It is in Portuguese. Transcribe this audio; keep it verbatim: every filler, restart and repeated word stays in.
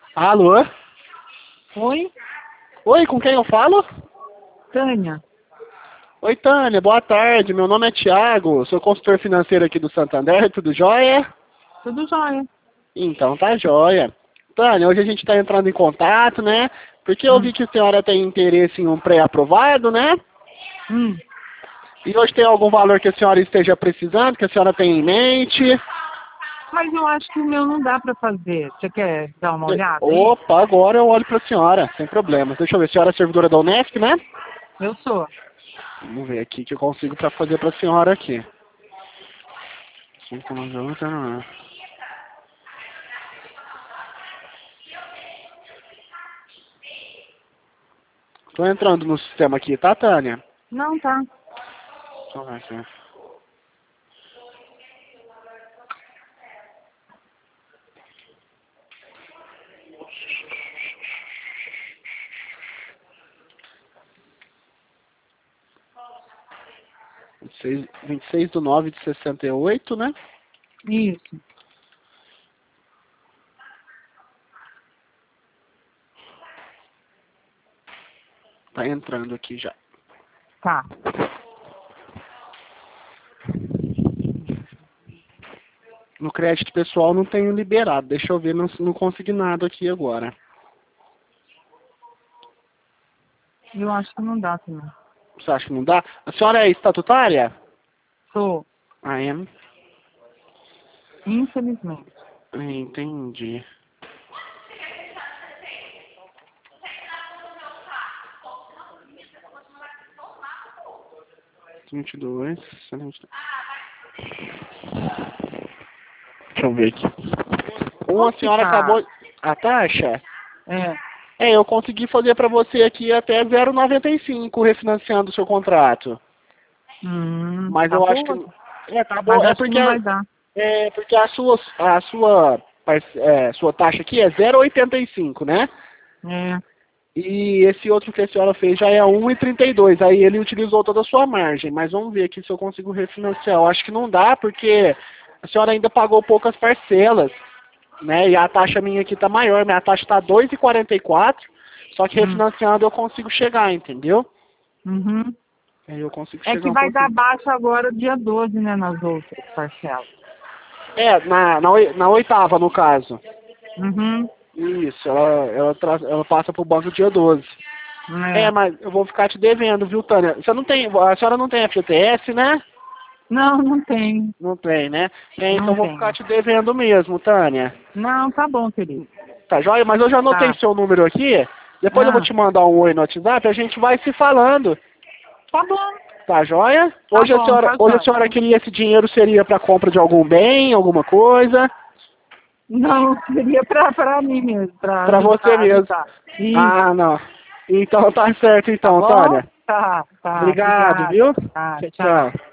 Alô? Oi, Oi, com quem eu falo? Tânia. Oi, Tânia, boa tarde. Meu nome é Thiago, sou consultor financeiro aqui do Santander, tudo jóia? Tudo jóia. Então tá jóia. Tânia, hoje a gente está entrando em contato, né? Porque eu Hum, vi que a senhora tem interesse em um pré-aprovado, né? hum. E hoje tem algum valor que a senhora esteja precisando, que a senhora tem em mente? Mas eu acho que o meu não dá pra fazer. Você quer dar uma De- olhada aí? Opa, agora eu olho para a senhora, sem problemas. Deixa eu ver, a senhora é servidora da Unesp, né? Eu sou. Vamos ver aqui o que eu consigo para fazer para a senhora aqui. Cinco, nove, oito, não. Tô entrando no sistema aqui, tá, Tânia? Não, tá. Deixa eu ver aqui. vinte e seis, vinte e seis do nove de sessenta e oito, né? Isso. Tá entrando aqui já. Tá. No crédito pessoal não tenho liberado. Deixa eu ver no, no consignado aqui agora. Eu acho que não dá também. Você acha que não dá? A senhora é estatutária? Sou. I am. Infelizmente. Entendi. vinte e dois. Deixa eu ver aqui. Uma Quanto que senhora tá? acabou. A taxa? É. É, eu consegui fazer para você aqui até zero vírgula noventa e cinco refinanciando o seu contrato. Hum, Mas tá eu acho que. boa. É, tá bom. Mas É acho que porque, não vai dar. é porque a sua, a sua, parce- é, sua taxa aqui é zero vírgula oitenta e cinco, né? É. E esse outro que a senhora fez já é um vírgula trinta e dois. Aí ele utilizou toda a sua margem. Mas vamos ver aqui se eu consigo refinanciar. Eu acho que não dá, porque a senhora ainda pagou poucas parcelas, né? E a taxa minha aqui tá maior. Minha taxa tá dois vírgula quarenta e quatro. Só que Hum. refinanciando eu consigo chegar, entendeu? Uhum. Aí eu consigo É chegar que um vai dar pouquinho. baixa agora dia doze, né, nas outras parcelas. É, na, na, oi- na oitava, no caso. Uhum. Isso, ela, ela, tra- ela passa pro banco dia doze. É, É. mas eu vou ficar te devendo, viu, Tânia? Você não tem, a senhora não tem F G T S, né? Não, não tem. Não tem, né? É, então Não eu vou ficar tem. te devendo mesmo, Tânia. Não, tá bom, querido. Tá joia? Mas eu já anotei Tá. seu número aqui. Depois eu vou Ah, te mandar um oi no WhatsApp, a gente vai se falando. tá bom. Tá joia? Tá Hoje a bom, senhora, tá hoje a jóia. senhora queria esse dinheiro seria para compra de algum bem, alguma coisa? Não, seria pra, pra mim mesmo, pra Para você ajudar, mesmo. ajudar. Isso, Ah, não. Então tá certo tá então, bom? Tânia. Tá, tá. Obrigado, Obrigada. viu? Tá, Tchau, tchau. tchau.